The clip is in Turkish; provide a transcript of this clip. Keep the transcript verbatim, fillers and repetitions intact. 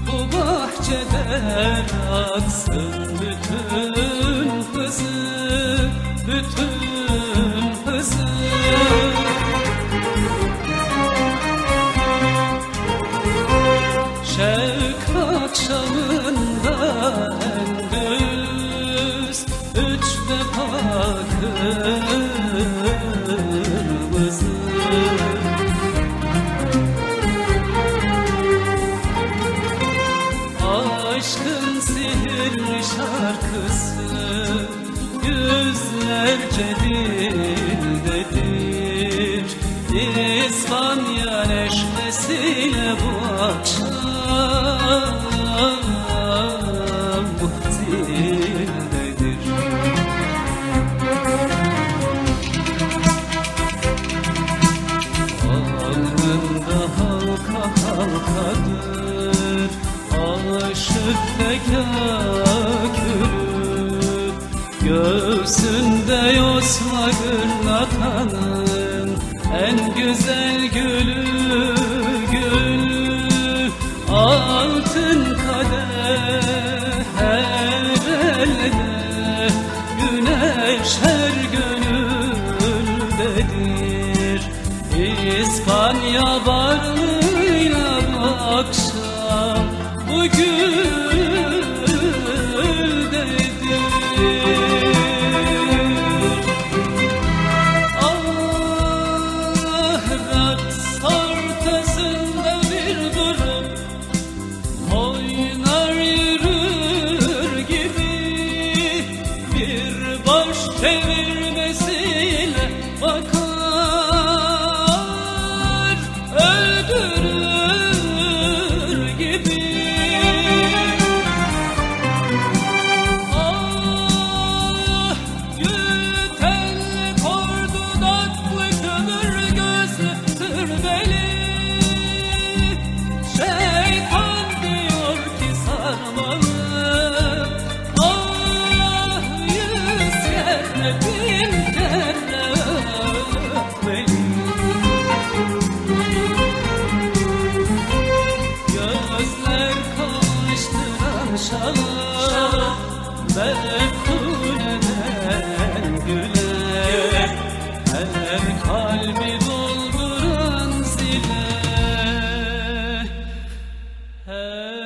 bu bahçede aksın bütün hızı, bütün hızı. Şevk akşamında endüz üç defa kırmızı. Aşkın sihirli şarkısı yüzlerce dildedir. İspanya neşesiyle bu akşam zildedir. Alnında halka halkadır aşık tekâkülü, göğsünde yosma gırlatanın en güzel gülü, gül altın kadeh her elde, güneş her gönüldedir. İspanya barlığıyla bu akşam bu güldedir. Ah, raks ortasında bir grup oynar yürür gibi, bir baş çevirmesiyle bakar öldürür gibi. Gözler kavuşturan şala, Meftune'den güle, her kalbi dolduran zile, her